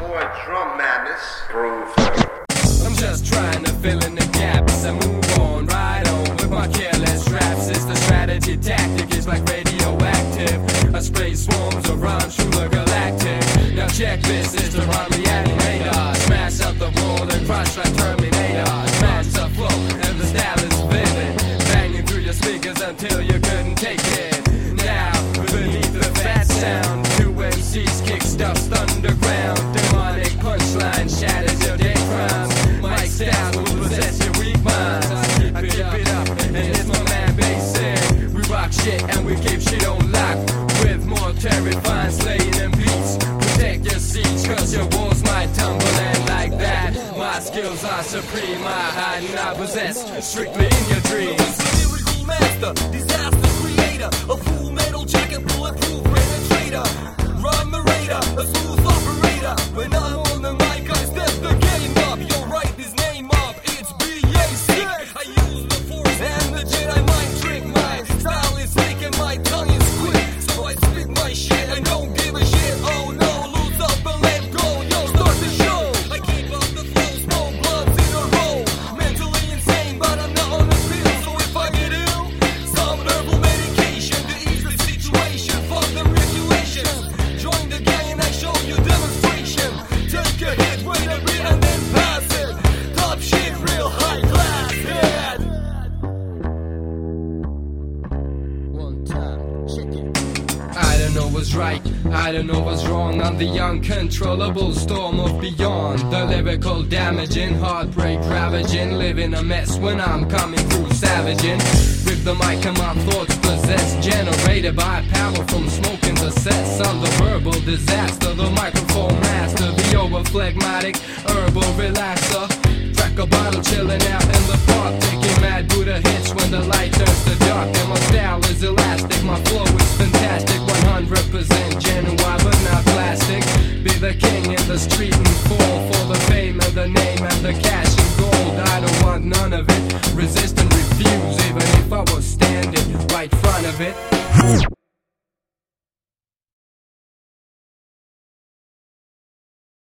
boy Drum Madness. Groove. I'm just trying to fill in the gaps and move on, right on with my careless raps. It's the strategy tactic, it's like radioactive. I spray swarms of rhymes through the galactic. Now check this, it's the rhyme reanimator. Smash up the wall and crush like Terminator. Smash the flow and the style is vivid. Banging through your speakers until you couldn't take it. Now, beneath the fat sound, two MCs kick stuffs underground. Demonic punchline shatters your day crimes. My style will possess your weak minds. I keep it up, and it's my man Basic. We rock shit and we keep shit on lock. With more terrifying slaying and beats. Protect your seats, cause your walls might tumble. And like that, my skills are supreme. I hide and I possess, strictly in your dreams. The lyrical master, disaster creator, a full metal jacket, bulletproof penetrator, rhyme narrator, a smooth operator. When I'm on the mic, I step the game up. You'll write his name up, it's B.A.C. I use the force and the Jedi mind trick. My style is slick and my tongue is quick, so I spit my shit and don't give a shit. Oh no, lose up and let go. Yo, start the show. I keep up the flow, smoke blunts in a row. Mentally insane, but I'm not on the pill. So if I get ill, some herbal medication to ease the situation. Fuck the regulations. Join the gang and I show you demonstration. Take a hit, wait a bit and then pass it. Top shit, real high class. Head. One time, chicken. I don't know what's right, I don't know what's wrong. I'm the uncontrollable storm of beyond. The lyrical damaging, heartbreak ravaging. Living a mess when I'm coming through savaging. With the mic and my thoughts possessed, generated by power from smoking the sets. I'm the verbal disaster, the microphone master, the over-phlegmatic herbal relaxer. Crack a bottle, chilling out in the park, taking mad Buddha hits when the light turns to dark. And my style is elastic, my flow is fantastic, 100% genuine but not plastic. Be the king in the street and fall for the fame and the name and the cash and gold. I don't want none of it, resist and refuse, even if I was standing right in front of it.